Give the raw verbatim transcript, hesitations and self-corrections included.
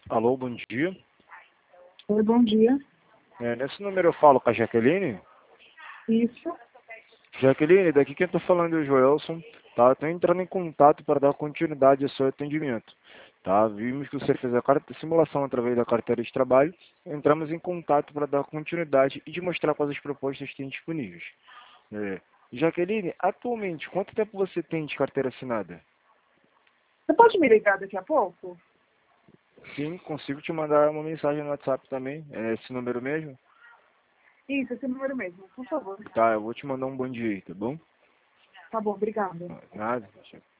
Alô, bom dia. Oi, bom dia. É, nesse número eu falo com a Jaqueline. Isso. Jaqueline, daqui quem está falando é o Joelson. Tá? Estou entrando em contato para dar continuidade ao seu atendimento. Tá? Vimos que você fez a carta- simulação através da carteira de trabalho. Entramos em contato para dar continuidade e te mostrar quais as propostas que tem disponíveis. É. Jaqueline, atualmente, quanto tempo você tem de carteira assinada? Você pode me ligar daqui a pouco? Sim, consigo te mandar uma mensagem no WhatsApp também. É esse número mesmo? Isso, esse número mesmo, por favor. Tá, eu vou te mandar um bom dia aí, tá bom? Tá bom, obrigada. Nada.